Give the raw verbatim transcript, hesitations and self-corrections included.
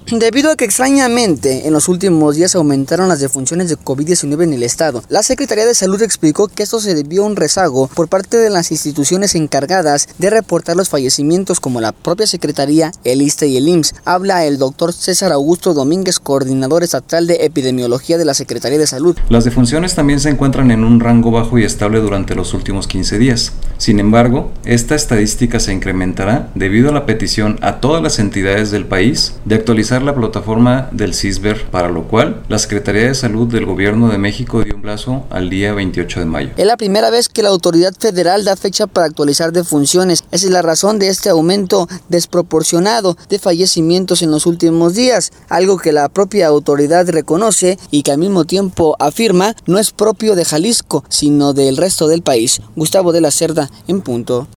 Debido a que extrañamente en los últimos días aumentaron las defunciones de COVID diecinueve en el estado, la Secretaría de Salud explicó que esto se debió a un rezago por parte de las instituciones encargadas de reportar los fallecimientos como la propia Secretaría, el ISSSTE y el I M S S. Habla el doctor César Augusto Domínguez, coordinador estatal de epidemiología de la Secretaría de Salud. Las defunciones también se encuentran en un rango bajo y estable durante los últimos quince días. Sin embargo, esta estadística se incrementará debido a la petición a todas las entidades del país de actualizar la plataforma del CISBER, para lo cual la Secretaría de Salud del Gobierno de México dio un plazo al día veintiocho de mayo. Es la primera vez que la autoridad federal da fecha para actualizar defunciones. Esa es la razón de este aumento desproporcionado de fallecimientos en los últimos días, algo que la propia autoridad reconoce y que al mismo tiempo afirma no es propio de Jalisco, sino del resto del país. Gustavo de la Cerda, en punto.